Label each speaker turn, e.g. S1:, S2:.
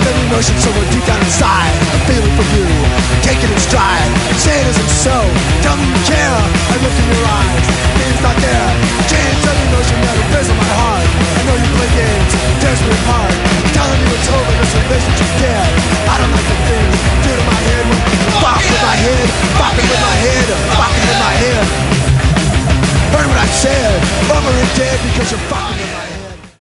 S1: emotion somewhere deep down inside. I'm feeling for you, taking it in stride.